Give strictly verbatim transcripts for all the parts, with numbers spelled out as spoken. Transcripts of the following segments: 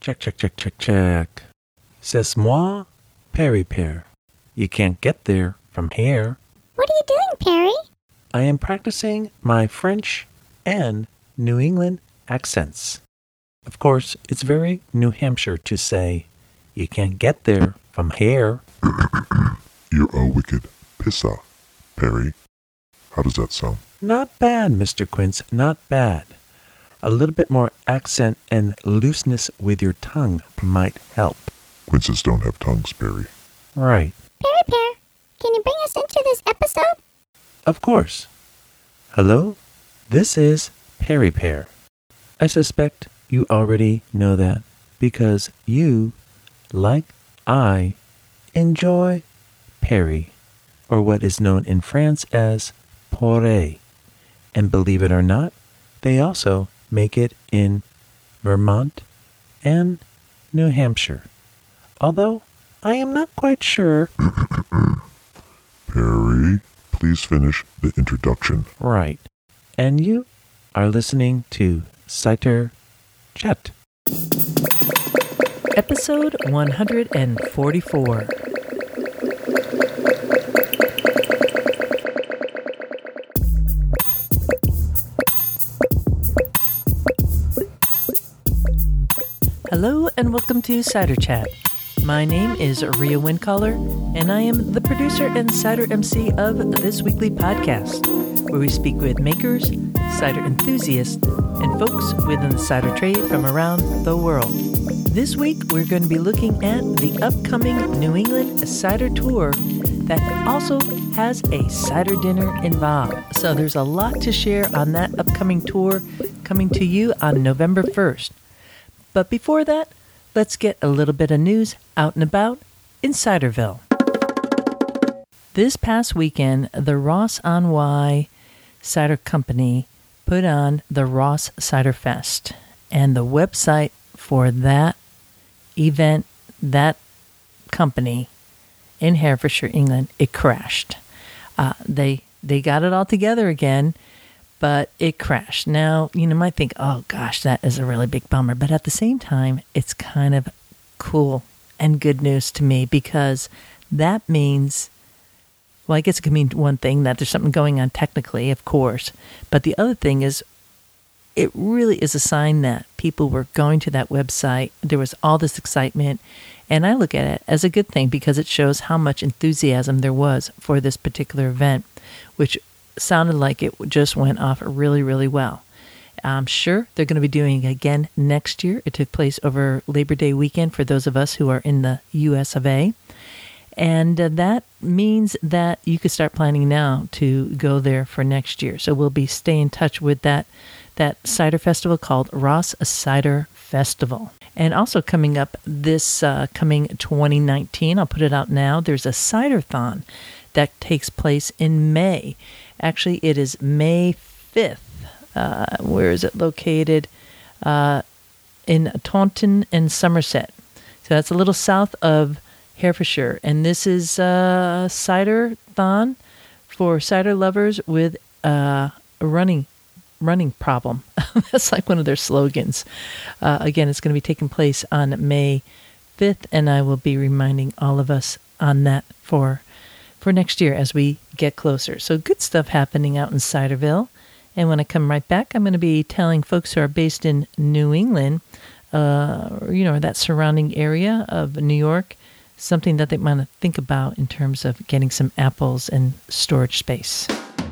Check, check, check, check, check. C'est moi, Perry Pear. You can't get there from here. What are you doing, Perry? I am practicing my French and New England accents. Of course, it's very New Hampshire to say, you can't get there from here. You're a wicked pisser, Perry. How does that sound? Not bad, Mister Quince, not bad. A little bit more accent and looseness with your tongue might help. Quinces don't have tongues, Perry. Right. Perry Pear, can you bring us into this episode? Of course. Hello, this is Perry Pear. I suspect you already know that because you, like I, enjoy Perry, or what is known in France as Porree. And believe it or not, they also make it in Vermont and New Hampshire. Although I am not quite sure. Perry, please finish the introduction. Right. And you are listening to Cider Chat. Episode one forty-four. Hello and welcome to Cider Chat. My name is Rhea Windcaller, and I am the producer and cider M C of this weekly podcast, where we speak with makers, cider enthusiasts, and folks within the cider trade from around the world. This week, we're going to be looking at the upcoming New England Cider Tour that also has a cider dinner involved. So there's a lot to share on that upcoming tour coming to you on November first. But before that, let's get a little bit of news out and about in Ciderville. This past weekend, the Ross on Wye Cider Company put on the Ross Cider Fest. And the website for that event, that company in Herefordshire, England, it crashed. Uh, they they got it all together again, but it crashed. Now, you know, might think, oh gosh, that is a really big bummer. But at the same time, it's kind of cool and good news to me because that means, well, I guess it could mean one thing, that there's something going on technically, of course. But the other thing is, it really is a sign that people were going to that website. There was all this excitement. And I look at it as a good thing because it shows how much enthusiasm there was for this particular event, which sounded like it just went off really, really well. I'm sure they're going to be doing it again next year. It took place over Labor Day weekend for those of us who are in the U S of A. And uh, that means that you could start planning now to go there for next year. So we'll be staying in touch with that, that cider festival called Ross Cider Festival. And also coming up this uh, coming twenty nineteen, I'll put it out now, there's a Cider-thon that takes place in May. Actually, it is May fifth. Uh, where is it located? Uh, in Taunton and Somerset. So that's a little south of Herefordshire. And this is a cider-thon for cider lovers with uh, a running running problem. That's like one of their slogans. Uh, again, it's going to be taking place on May fifth, and I will be reminding all of us on that for for next year as we get closer. So good stuff happening out in Ciderville. And when I come right back, I'm going to be telling folks who are based in New England, uh, you know, that surrounding area of New York, something that they want to think about in terms of getting some apples and storage space.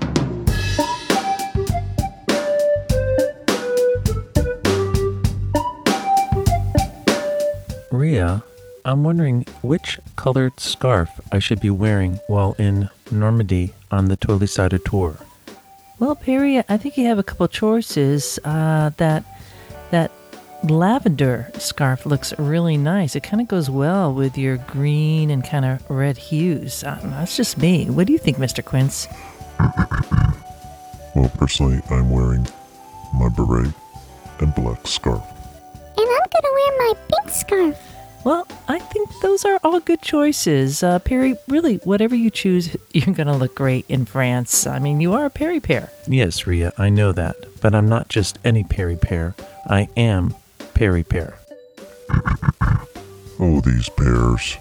Rhea, I'm wondering which colored scarf I should be wearing while in Normandy on the Totally Cider Tour. Well, Perry, I think you have a couple choices. Uh, that that lavender scarf looks really nice. It kind of goes well with your green and kind of red hues. Um, that's just me. What do you think, Mister Quince? Well, personally, I'm wearing my beret and black scarf. And I'm gonna wear my pink scarf. Well, I think those are all good choices. Uh, Perry, really, whatever you choose, you're going to look great in France. I mean, you are a Perry Pear. Yes, Rhea, I know that. But I'm not just any Perry Pear. I am Perry Pear. Oh, these pears.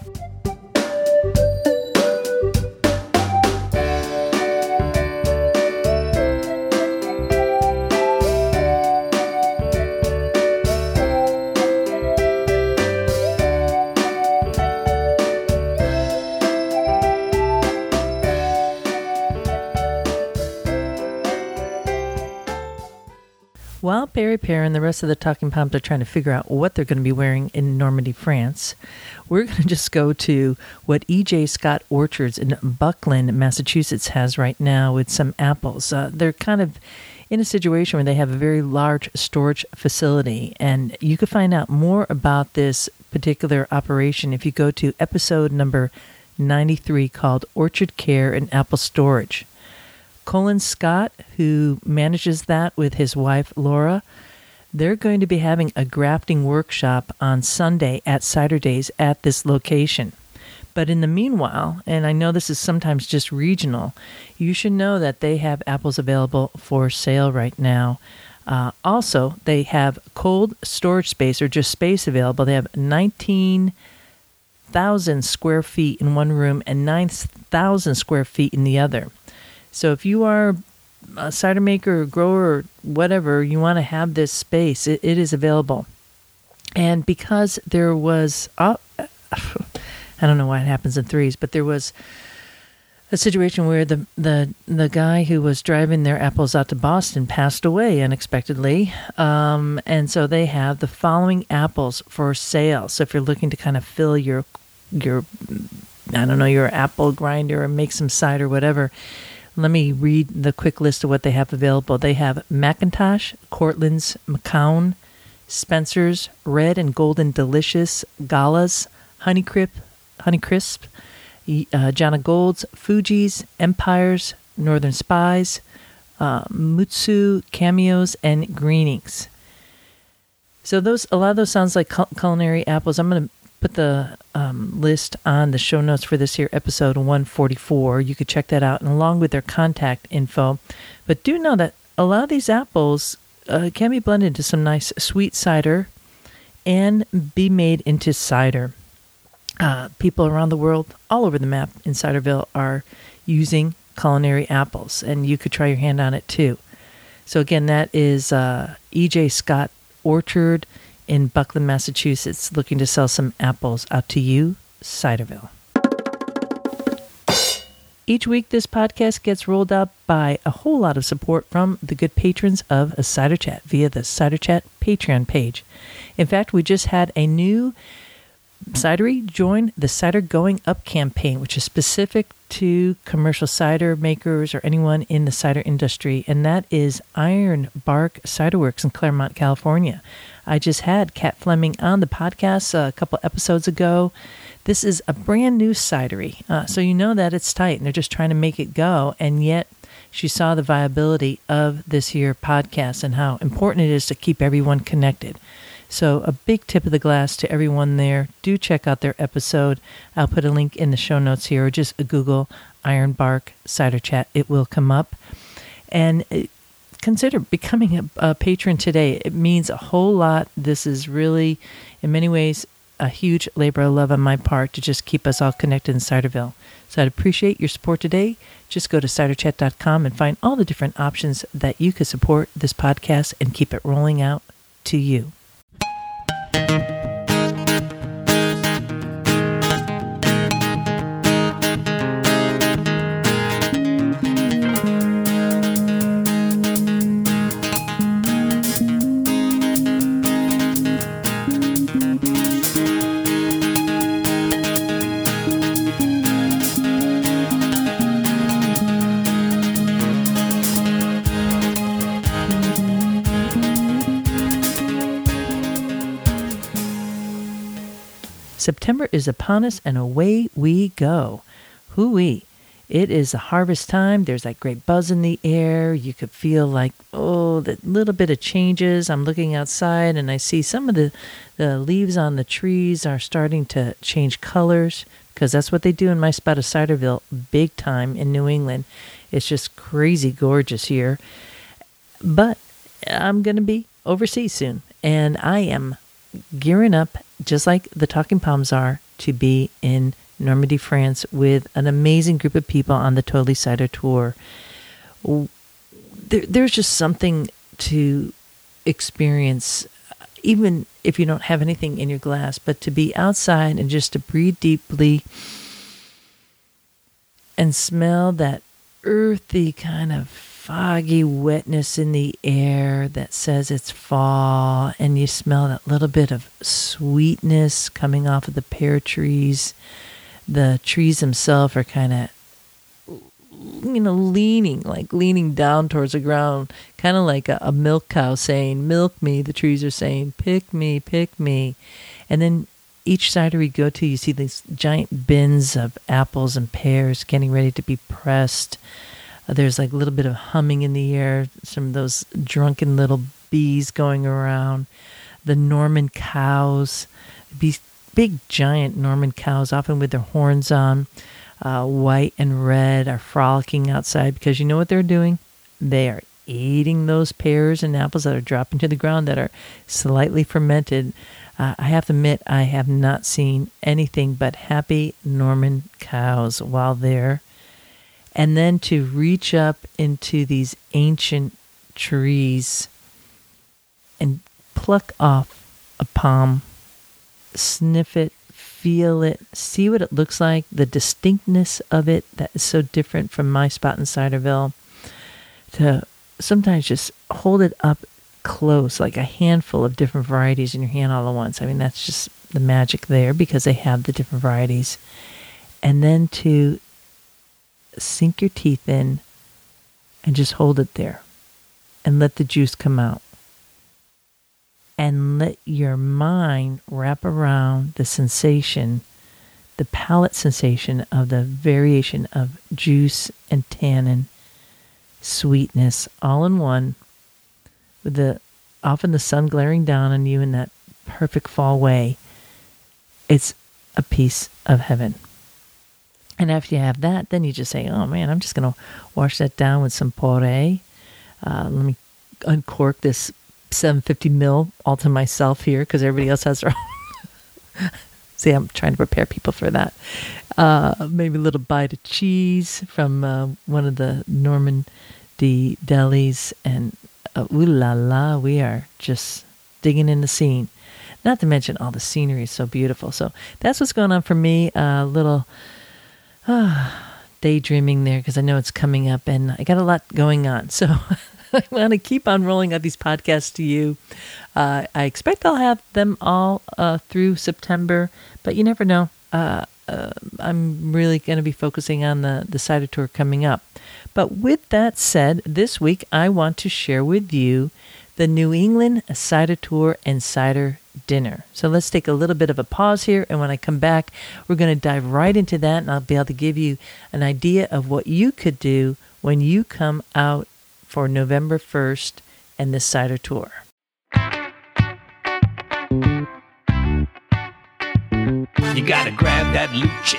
While Perry Pear and the rest of the Talking Poms are trying to figure out what they're going to be wearing in Normandy, France, we're going to just go to what E J Scott Orchards in Buckland, Massachusetts has right now with some apples. Uh, they're kind of in a situation where they have a very large storage facility, and you can find out more about this particular operation if you go to episode number ninety-three called Orchard Care and Apple Storage. Colin Scott, who manages that with his wife, Laura, they're going to be having a grafting workshop on Sunday at Cider Days at this location. But in the meanwhile, and I know this is sometimes just regional, you should know that they have apples available for sale right now. Uh, also, they have cold storage space or just space available. They have nineteen thousand square feet in one room and nine thousand square feet in the other. So if you are a cider maker or grower or whatever, you want to have this space, it, it is available. And because there was, uh, I don't know why it happens in threes, but there was a situation where the, the, the guy who was driving their apples out to Boston passed away unexpectedly. Um, and so they have the following apples for sale. So if you're looking to kind of fill your, your I don't know, your apple grinder or make some cider, whatever, let me read the quick list of what they have available. They have Macintosh, Cortland's, McCown, Spencer's, Red and Golden Delicious, Gala's, Honeycrisp, Honeycrisp, uh, Jana Gold's, Fuji's, Empire's, Northern Spies, uh, Mutsu, Cameos, and Greenings. So those, a lot of those sounds like cul- culinary apples. I'm going to put the um, list on the show notes for this here episode one forty-four. You could check that out, and along with their contact info. But do know that a lot of these apples uh, can be blended into some nice sweet cider and be made into cider. Uh, people around the world, all over the map in Ciderville, are using culinary apples, and you could try your hand on it too. So again, that is uh, E J Scott Orchard in Buckland, Massachusetts, looking to sell some apples out to you, Ciderville. Each week, this podcast gets rolled out by a whole lot of support from the good patrons of a Cider Chat via the Cider Chat Patreon page. In fact, we just had a new cidery join the Cider Going Up campaign, which is specific to commercial cider makers or anyone in the cider industry, and that is Iron Bark Cider Works in Claremont, California. I just had Kat Fleming on the podcast a couple episodes ago. This is a brand new cidery, uh, so you know that it's tight, and they're just trying to make it go, and yet she saw the viability of this here podcast and how important it is to keep everyone connected. So a big tip of the glass to everyone there. Do check out their episode. I'll put a link in the show notes here, or just Google Iron Bark Cider Chat. It will come up. And consider becoming a, a patron today. It means a whole lot. This is really, in many ways, a huge labor of love on my part to just keep us all connected in Ciderville. So I'd appreciate your support today. Just go to cider chat dot com and find all the different options that you could support this podcast and keep it rolling out to you. September is upon us, and away we go. Hoo-wee. It is a harvest time. There's that great buzz in the air. You could feel like, oh, that little bit of changes. I'm looking outside, and I see some of the, the leaves on the trees are starting to change colors, because that's what they do in my spot of Ciderville, big time in New England. It's just crazy gorgeous here. But I'm going to be overseas soon, and I am gearing up, just like the Talking Palms are, to be in Normandy, France, with an amazing group of people on the Totally Cider Tour. There, there's just something to experience, even if you don't have anything in your glass, but to be outside and just to breathe deeply and smell that earthy kind of foggy wetness in the air that says it's fall, and you smell that little bit of sweetness coming off of the pear trees. The trees themselves are kind of, you know, leaning, like leaning down towards the ground, kind of like a, a milk cow saying, milk me. The trees are saying, pick me, pick me. And then each cider we go to, you see these giant bins of apples and pears getting ready to be pressed. Uh, there's like a little bit of humming in the air, some of those drunken little bees going around. The Norman cows, these big giant Norman cows, often with their horns on, uh, white and red, are frolicking outside because you know what they're doing? They are eating those pears and apples that are dropping to the ground that are slightly fermented. Uh, I have to admit, I have not seen anything but happy Norman cows while there. And then to reach up into these ancient trees and pluck off a palm, sniff it, feel it, see what it looks like, the distinctness of it that is so different from my spot in Ciderville, to sometimes just hold it up close, like a handful of different varieties in your hand all at once. I mean, that's just the magic there because they have the different varieties. And then to sink your teeth in and just hold it there and let the juice come out. And let your mind wrap around the sensation, the palate sensation of the variation of juice and tannin, sweetness, all in one, with the often the sun glaring down on you in that perfect fall way. It's a piece of heaven. And after you have that, then you just say, oh man, I'm just going to wash that down with some poré. Uh, let me uncork this seven hundred fifty mil all to myself here because everybody else has their own. See, I'm trying to prepare people for that. Uh, maybe a little bite of cheese from uh, one of the Normandy delis. And uh, ooh la la, we are just digging in the scene. Not to mention all the scenery is so beautiful. So that's what's going on for me. A uh, little uh, daydreaming there because I know it's coming up and I got a lot going on. So I want to keep on rolling out these podcasts to you. Uh, I expect I'll have them all uh, through September, but you never know. Uh, uh, I'm really going to be focusing on the, the cider tour coming up. But with that said, this week I want to share with you the New England Cider Tour and Cider Dinner. So let's take a little bit of a pause here, and when I come back, we're going to dive right into that, and I'll be able to give you an idea of what you could do when you come out for November first and the cider tour. You gotta grab that Lucci.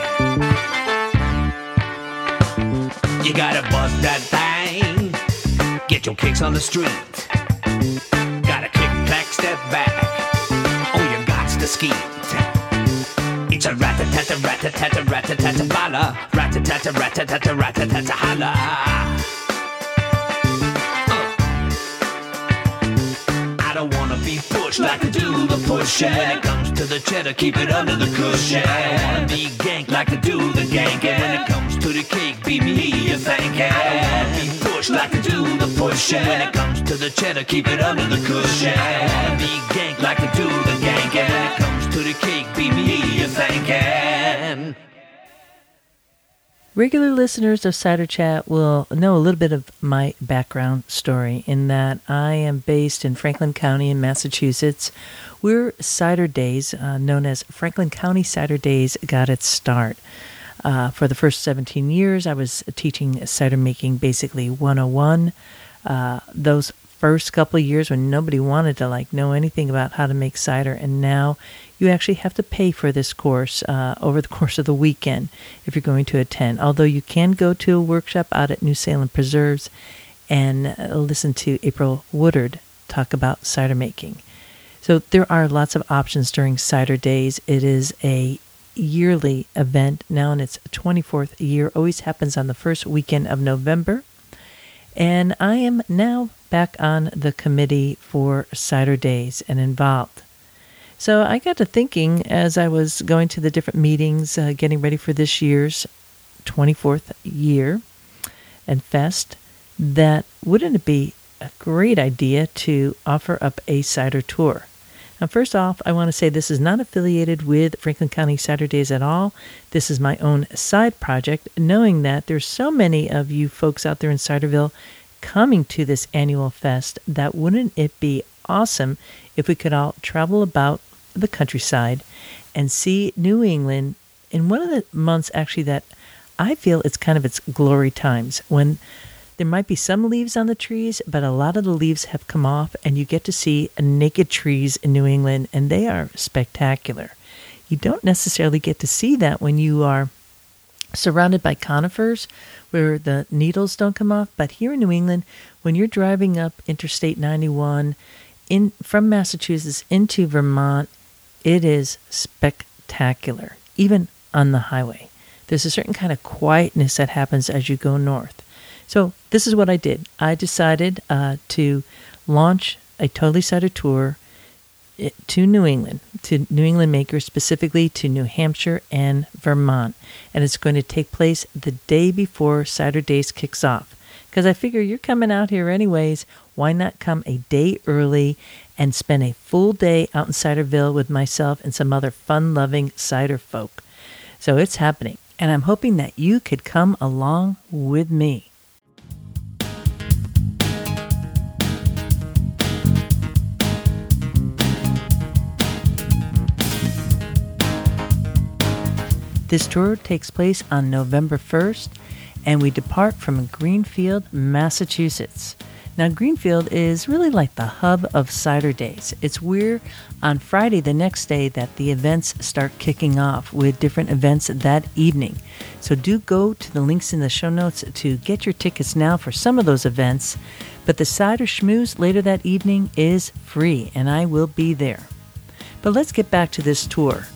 You gotta bust that thing. Get your kicks on the street. Gotta kick, clack, step back. Oh, you gots to skeet. It's a rat-a-tat-a, rat-a-tat-a, rat-a-tat-a, bala. Rat-a-tat-a, rat-a-tat-a, rat-a-tat-a, holla. I don't wanna be pushed like I do the pushing. When it comes to the cheddar, keep it under the cushion. I don't wanna be ganked like I do the ganking. When it comes to the cake, be me you thinking. I don't wanna be pushed like I do the pushing. When it comes to the cheddar, keep it under the cushion. I don't wanna be ganked like I do the ganking. When it comes to the cake, be me you thinking. Regular listeners of Cider Chat will know a little bit of my background story in that I am based in Franklin County in Massachusetts, where Cider Days, uh, known as Franklin County Cider Days, got its start. Uh, for the first seventeen years, I was teaching cider making, basically one oh one. Uh, those first couple of years when nobody wanted to like know anything about how to make cider, and now you actually have to pay for this course uh, over the course of the weekend if you're going to attend. Although you can go to a workshop out at New Salem Preserves and uh, listen to April Woodard talk about cider making. So there are lots of options during Cider Days. It is a yearly event, now in its twenty-fourth year, always happens on the first weekend of November. And I am now back on the committee for Cider Days and involved. So I got to thinking as I was going to the different meetings, uh, getting ready for this year's twenty-fourth year and fest, that wouldn't it be a great idea to offer up a cider tour? Now, first off, I want to say this is not affiliated with Franklin County Cider Days at all. This is my own side project, knowing that there's so many of you folks out there in Ciderville coming to this annual fest that wouldn't it be awesome if we could all travel about the countryside and see New England in one of the months actually that I feel it's kind of its glory times, when there might be some leaves on the trees, but a lot of the leaves have come off, and you get to see naked trees in New England, and they are spectacular. You don't necessarily get to see that when you are surrounded by conifers, where the needles don't come off. But here in New England, when you're driving up Interstate ninety-one in from Massachusetts into Vermont, it is spectacular, even on the highway. There's a certain kind of quietness that happens as you go north. So this is what I did. I decided uh, to launch a Totally Cider tour to New England, to New England makers, specifically to New Hampshire and Vermont. And it's going to take place the day before Cider Days kicks off. Because I figure you're coming out here anyways, why not come a day early and spend a full day out in Ciderville with myself and some other fun-loving cider folk. So it's happening. And I'm hoping that you could come along with me. This tour takes place on November first, and we depart from Greenfield, Massachusetts. Now, Greenfield is really like the hub of Cider Days. It's where on Friday, the next day, that the events start kicking off with different events that evening. So do go to the links in the show notes to get your tickets now for some of those events. But the Cider Schmooze later that evening is free, and I will be there. But let's get back to this tour.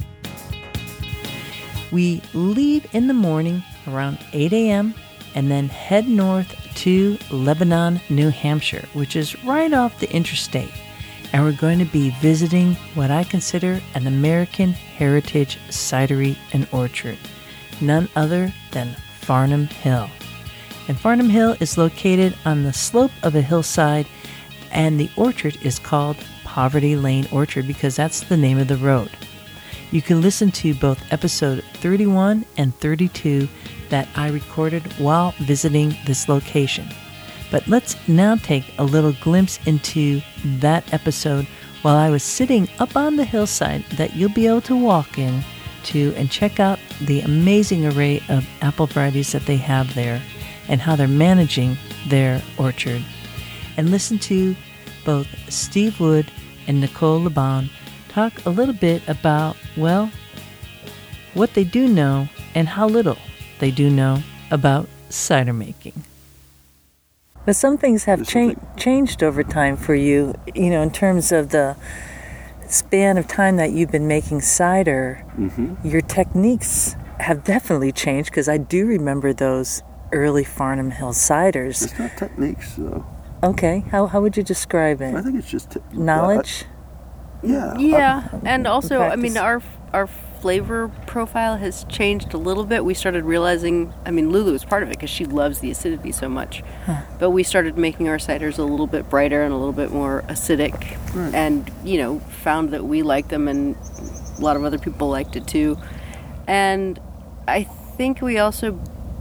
We leave in the morning around eight a.m. and then head north to Lebanon, New Hampshire, which is right off the interstate. And we're going to be visiting what I consider an American heritage cidery and orchard, none other than Farnam Hill. And Farnam Hill is located on the slope of a hillside, and the orchard is called Poverty Lane Orchard because that's the name of the road. You can listen to both episode thirty-one and thirty-two that I recorded while visiting this location. But let's now take a little glimpse into that episode while I was sitting up on the hillside that you'll be able to walk in to and check out the amazing array of apple varieties that they have there and how they're managing their orchard. And listen to both Steve Wood and Nicole LeBon talk a little bit about, well, what they do know and how little they do know about cider making. But some things have cha- changed over time for you, you know, in terms of the span of time that you've been making cider. Mm-hmm. Your techniques have definitely changed, because I do remember those early Farnam Hill ciders. It's not techniques, though. Okay, how how would you describe it? I think it's just t- knowledge. Uh, yeah. Yeah, and also, Practice. I mean, our our flavor profile has changed a little bit. We started realizing, I mean, Lulu is part of it because she loves the acidity so much. Huh. But we started making our ciders a little bit brighter and a little bit more acidic, right. And, you know, found that we liked them and a lot of other people liked it too. And I think we also,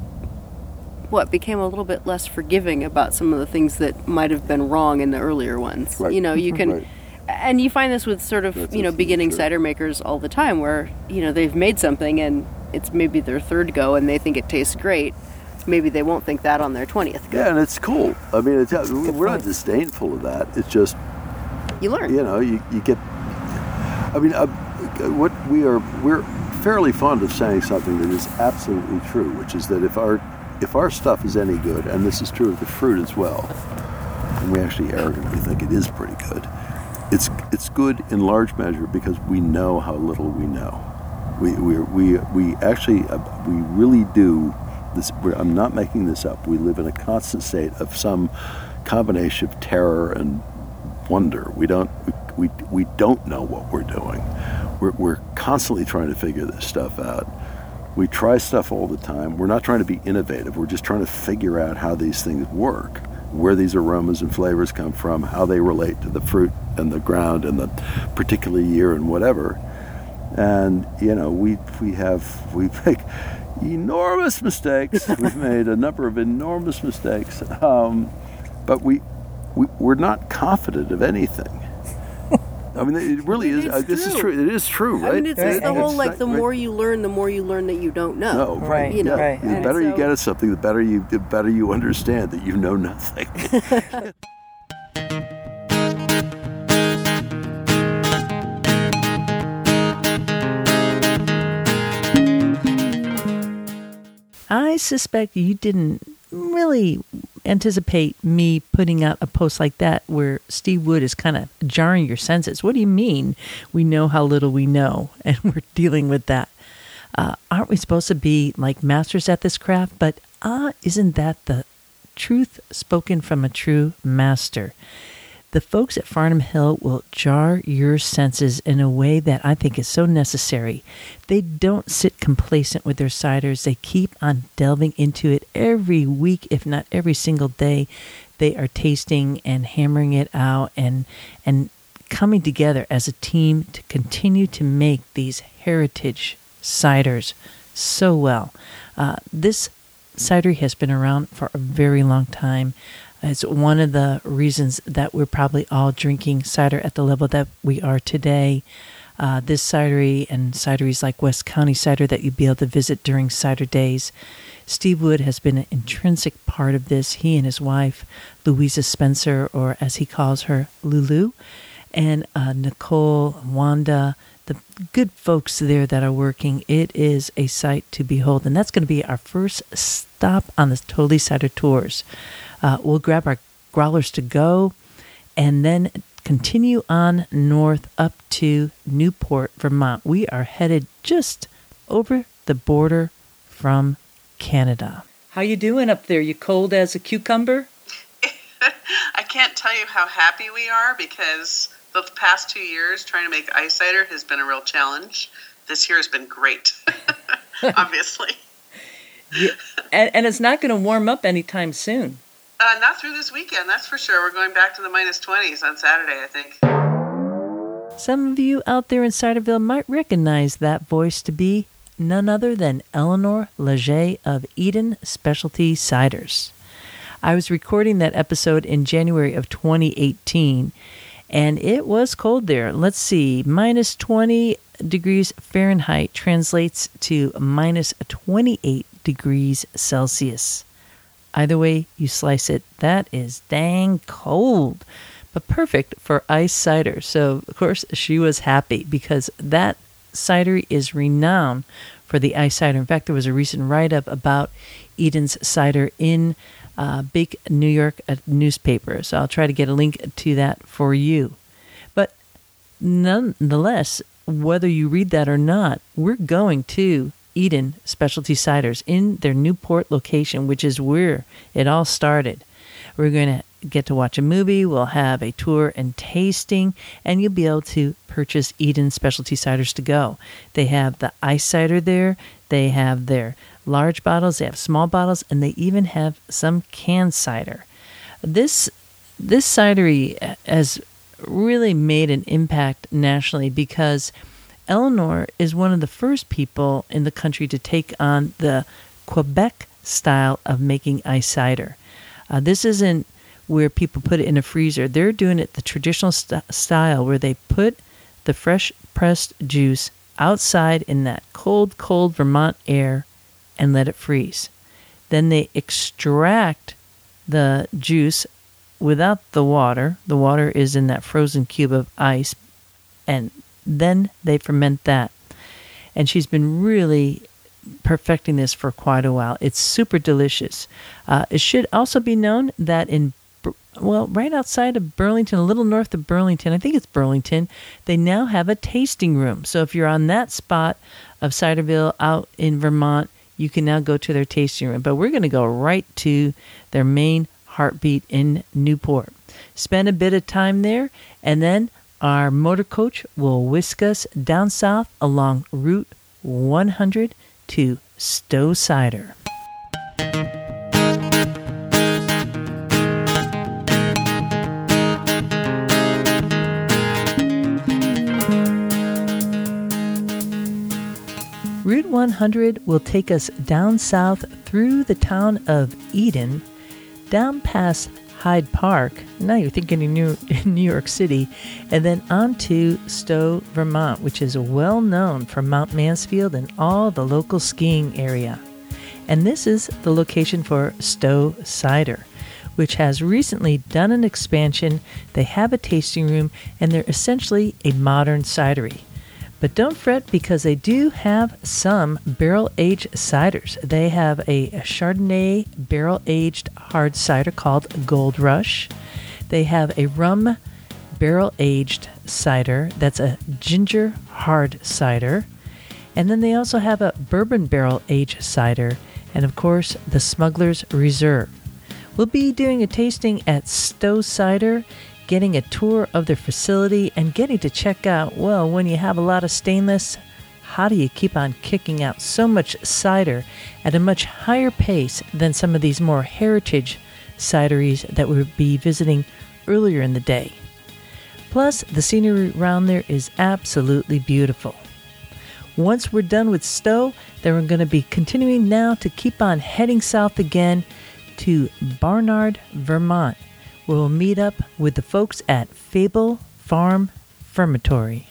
what, became a little bit less forgiving about some of the things that might have been wrong in the earlier ones. Right. You know, you can... Right. And you find this with sort of, That's you know, beginning true. cider makers all the time, where, you know, they've made something and it's maybe their third go and they think it tastes great. Maybe they won't think that on their twentieth go. Yeah, and it's cool. I mean, it's, we're point. not disdainful of that. It's just... You learn. You know, you, you get... I mean, uh, what we are... We're fairly fond of saying something that is absolutely true, which is that if our if our stuff is any good, and this is true of the fruit as well, and we actually arrogantly think it is pretty good, it's it's good in large measure because we know how little we know. We we we we actually uh, we really do this. We're, I'm not making this up. We live in a constant state of some combination of terror and wonder. We don't we we, we don't know what we're doing. We're we're constantly trying to figure this stuff out. We try stuff all the time. We're not trying to be innovative. We're just trying to figure out how these things work, where these aromas and flavors come from, how they relate to the fruit and the ground and the particular year and whatever. And, you know, we we have, we make enormous mistakes. We've made a number of enormous mistakes. Um, but we, we, we're not confident of anything. I mean, it really is. Uh, this is true. It is true, right? I mean, it's, it's the whole, It's like, not- the right? more you learn, the more you learn that you don't know. No, right. You know, right. The And better you so- get at something, the better you the better you understand that you know nothing. I suspect you didn't really anticipate me putting out a post like that where Steve Wood is kind of jarring your senses. What do you mean we know how little we know and we're dealing with that? Uh, aren't we supposed to be like masters at this craft? But ah, isn't that the truth spoken from a true master? The folks at Farnham Hill will jar your senses in a way that I think is so necessary. They don't sit complacent with their ciders. They keep on delving into it every week, if not every single day. They are tasting and hammering it out and and coming together as a team to continue to make these heritage ciders so well. Uh, this cidery has been around for a very long time. It's one of the reasons that we're probably all drinking cider at the level that we are today. Uh, this cidery and cideries like West County Cider that you'd be able to visit during cider days. Steve Wood has been an intrinsic part of this. He and his wife, Louisa Spencer, or as he calls her, Lulu, and uh, Nicole, Wanda, the good folks there that are working. It is a sight to behold. And that's going to be our first stop on the Totally Cider Tours. Uh, we'll grab our growlers to go and then continue on north up to Newport, Vermont. We are headed just over the border from Canada. How you doing up there? You cold as a cucumber? I can't tell you how happy we are because the past two years trying to make ice cider has been a real challenge. This year has been great, obviously. Yeah, and, and it's not going to warm up anytime soon. Uh, not through this weekend, that's for sure. We're going back to the minus twenties on Saturday, I think. Some of you out there in Ciderville might recognize that voice to be none other than Eleanor Leger of Eden Specialty Ciders. I was recording that episode in January of twenty eighteen, and it was cold there. Let's see, minus twenty degrees Fahrenheit translates to minus twenty-eight degrees Celsius. Either way you slice it, that is dang cold, but perfect for ice cider. So, of course, she was happy because that cidery is renowned for the ice cider. In fact, there was a recent write-up about Eden's cider in uh, big New York uh, newspaper. So I'll try to get a link to that for you. But nonetheless, whether you read that or not, we're going to Eden Specialty Ciders in their Newport location, which is where it all started. We're going to get to watch a movie, we'll have a tour and tasting, and you'll be able to purchase Eden Specialty Ciders to go. They have the ice cider there, they have their large bottles, they have small bottles, and they even have some canned cider. This, this cidery has really made an impact nationally because Eleanor is one of the first people in the country to take on the Quebec style of making ice cider. Uh, this isn't where people put it in a freezer. They're doing it the traditional st- style where they put the fresh pressed juice outside in that cold, cold Vermont air and let it freeze. Then they extract the juice without the water. The water is in that frozen cube of ice, and then they ferment that. And she's been really perfecting this for quite a while. It's super delicious. Uh, it should also be known that in well, right outside of Burlington, a little north of Burlington, I think it's Burlington, they now have a tasting room. So if you're on that spot of Ciderville out in Vermont, you can now go to their tasting room. But we're going to go right to their main Heartbeat in Newport. Spend a bit of time there, and then our motor coach will whisk us down south along Route one hundred to Stowe Cider. Route one hundred will take us down south through the town of Eden, down past Hyde Park, now you're thinking in New, in New York City, and then on to Stowe, Vermont, which is well known for Mount Mansfield and all the local skiing area. And this is the location for Stowe Cider, which has recently done an expansion. They have a tasting room, and they're essentially a modern cidery. But don't fret, because they do have some barrel-aged ciders. They have a Chardonnay barrel-aged hard cider called Gold Rush. They have a rum barrel-aged cider that's a ginger hard cider. And then they also have a bourbon barrel-aged cider, and of course, the Smuggler's Reserve. We'll be doing a tasting at Stowe Cider, getting a tour of their facility, and getting to check out, well, when you have a lot of stainless, how do you keep on kicking out so much cider at a much higher pace than some of these more heritage cideries that we'll be visiting earlier in the day. Plus, the scenery around there is absolutely beautiful. Once we're done with Stowe, then we're going to be continuing now to keep on heading south again to Barnard, Vermont. We'll meet up with the folks at Fable Farm Fermentory.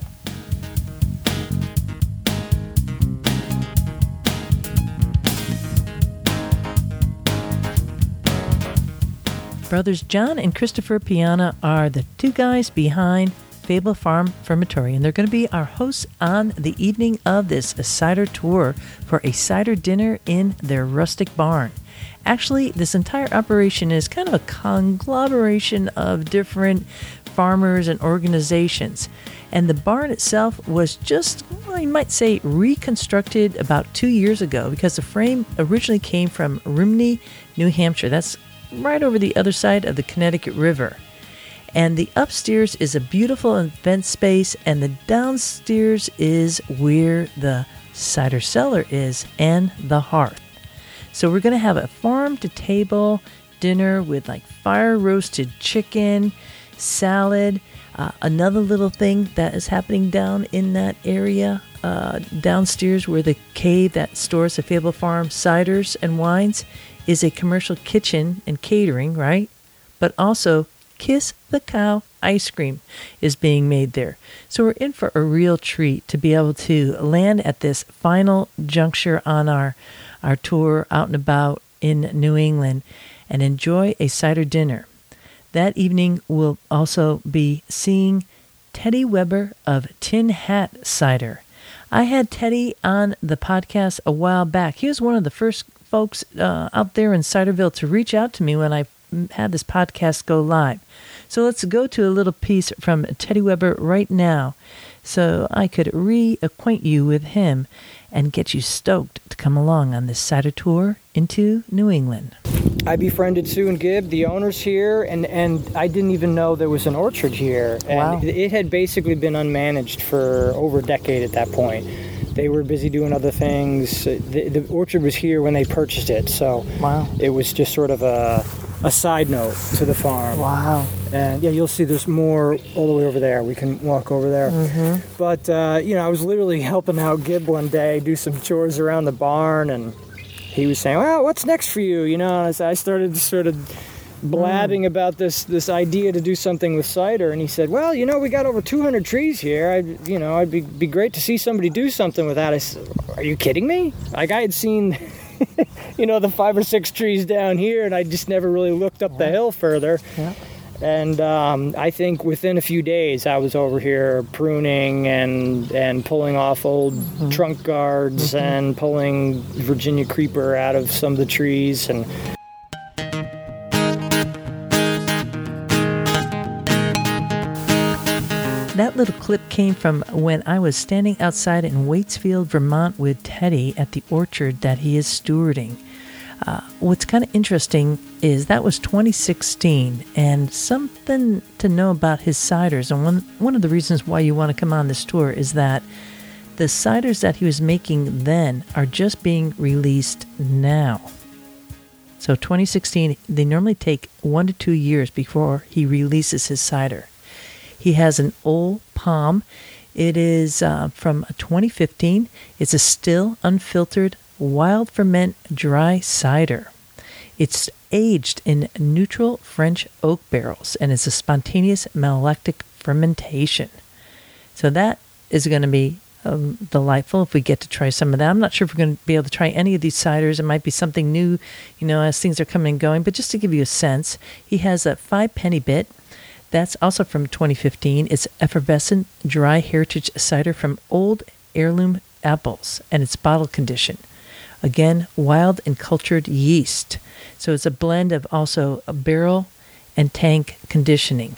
Brothers John and Christopher Piana are the two guys behind Fable Farm Fermentory, and they're going to be our hosts on the evening of this cider tour for a cider dinner in their rustic barn. Actually, this entire operation is kind of a conglomeration of different farmers and organizations. And the barn itself was just, well, you might say, reconstructed about two years ago, because the frame originally came from Rumney, New Hampshire. That's right over the other side of the Connecticut River. And the upstairs is a beautiful event space, and the downstairs is where the cider cellar is and the hearth. So we're going to have a farm-to-table dinner with like fire-roasted chicken, salad, uh, another little thing that is happening down in that area, uh, downstairs where the cave that stores the Fable Farm ciders and wines is a commercial kitchen and catering, right? But also Kiss the Cow ice cream is being made there. So we're in for a real treat to be able to land at this final juncture on our our tour out and about in New England and enjoy a cider dinner. That evening we'll also be seeing Teddy Weber of Tin Hat Cider. I had Teddy on the podcast a while back. He was one of the first folks uh, out there in Ciderville to reach out to me when I had this podcast go live. So let's go to a little piece from Teddy Weber right now so I could reacquaint you with him and get you stoked to come along on this cider tour into New England. I befriended Sue and Gibb, the owners here, and, and I didn't even know there was an orchard here. And wow. It had basically been unmanaged for over a decade at that point. They were busy doing other things. The, the orchard was here when they purchased it, so wow. It was just sort of a, a side note to the farm. Wow. And yeah, you'll see there's more all the way over there. We can walk over there. Mm-hmm. But, uh, you know, I was literally helping out Gibb one day, do some chores around the barn, and he was saying, well, what's next for you? You know, as I started sort of blabbing mm. about this this idea to do something with cider, and he said, well, you know, we got over two hundred trees here. I, you know, it'd be, be great to see somebody do something with that. I said, are you kidding me? Like, I had seen, you know, the five or six trees down here, and I just never really looked up yeah. the hill further. Yeah. And um, I think within a few days, I was over here pruning and and pulling off old mm-hmm. trunk guards mm-hmm. and pulling Virginia creeper out of some of the trees. And little clip came from when I was standing outside in Waitsfield, Vermont with Teddy at the orchard that he is stewarding. Uh, what's kind of interesting is that was twenty sixteen, and something to know about his ciders, and one, one of the reasons why you want to come on this tour is that the ciders that he was making then are just being released now. So twenty sixteen, they normally take one to two years before he releases his cider. He has an Old Palm. It is uh, from twenty fifteen. It's a still, unfiltered, wild ferment dry cider. It's aged in neutral French oak barrels, and it's a spontaneous malolactic fermentation. So that is going to be um, delightful if we get to try some of that. I'm not sure if we're going to be able to try any of these ciders. It might be something new, you know, as things are coming and going. But just to give you a sense, he has a five penny bit. That's also from twenty fifteen. It's effervescent dry heritage cider from old heirloom apples, and it's bottle condition. Again, wild and cultured yeast. So it's a blend of also a barrel and tank conditioning.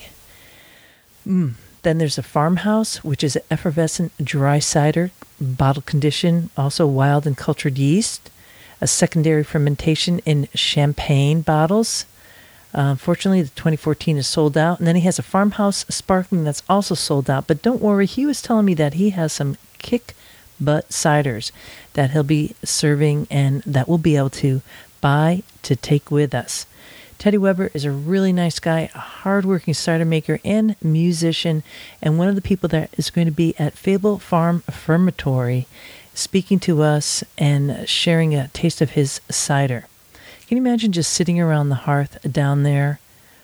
Mm. Then there's a Farmhouse, which is an effervescent dry cider, bottle condition, also wild and cultured yeast. A secondary fermentation in champagne bottles. Uh, unfortunately, the twenty fourteen is sold out. And then he has a Farmhouse Sparkling that's also sold out. But don't worry, he was telling me that he has some kick butt ciders that he'll be serving and that we'll be able to buy to take with us. Teddy Weber is a really nice guy, a hardworking cider maker and musician, and one of the people that is going to be at Fable Farm Fermatory speaking to us and sharing a taste of his cider. Can you imagine just sitting around the hearth down there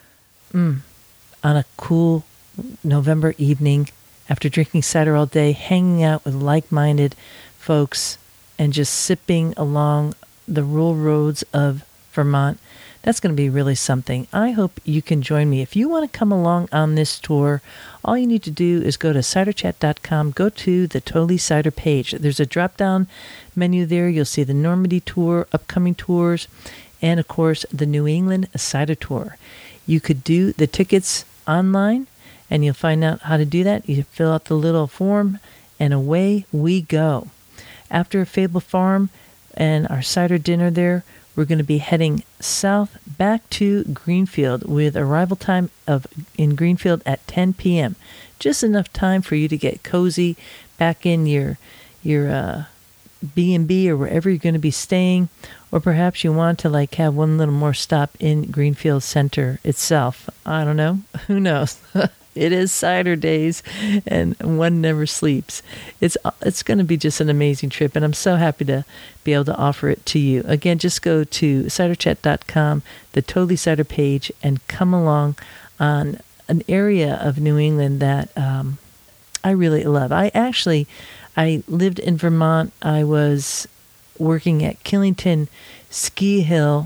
mm, on a cool November evening after drinking cider all day, hanging out with like-minded folks and just sipping along the rural roads of Vermont? That's going to be really something. I hope you can join me. If you want to come along on this tour, all you need to do is go to cider chat dot com, go to the Totally Cider page. There's a drop-down menu there. You'll see the Normandy tour, upcoming tours, and, of course, the New England Cider Tour. You could do the tickets online, and you'll find out how to do that. You fill out the little form, and away we go. After Fable Farm and our cider dinner there, we're going to be heading south back to Greenfield with arrival time of in Greenfield at ten p.m. Just enough time for you to get cozy back in your your uh, B and B or wherever you're going to be staying, or perhaps you want to like have one little more stop in Greenfield Center itself. I don't know. Who knows? It is cider days, and one never sleeps. It's it's going to be just an amazing trip, and I'm so happy to be able to offer it to you. Again, just go to cider chat dot com, the Totally Cider page, and come along on an area of New England that um, I really love. I actually, I lived in Vermont. I was working at Killington Ski Hill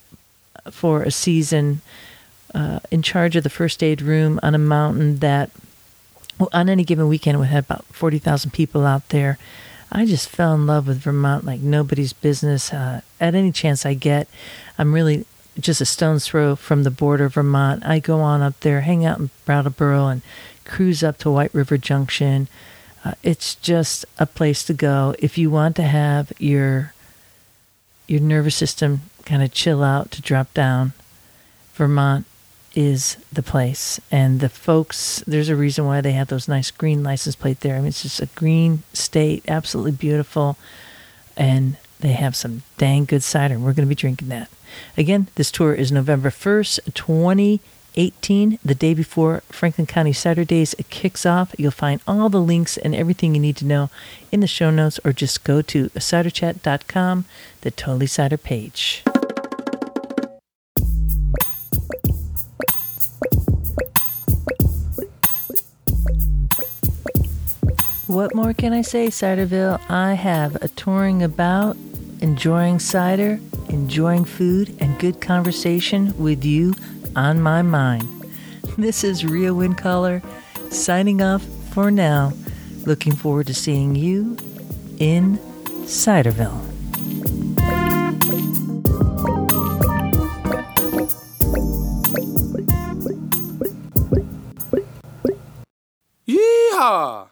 for a season, Uh, in charge of the first aid room on a mountain that, well, on any given weekend, we had about forty thousand people out there. I just fell in love with Vermont like nobody's business. Uh, at any chance I get, I'm really just a stone's throw from the border of Vermont. I go on up there, hang out in Brattleboro, and cruise up to White River Junction. Uh, it's just a place to go if you want to have your your nervous system kind of chill out, to drop down. Vermont is the place, and the folks, there's a reason why they have those nice green license plate there. I mean, it's just a green state, absolutely beautiful, and they have some dang good cider, and we're going to be drinking that. Again, this tour is November first, twenty eighteen, the day before Franklin County Cider Days kicks off. You'll find all the links and everything you need to know in the show notes, or just go to cider chat dot com, the Totally Cider page. What more can I say, Ciderville? I have a touring about, enjoying cider, enjoying food, and good conversation with you on my mind. This is Rhea Windcaller, signing off for now. Looking forward to seeing you in Ciderville. Yeehaw! Ah!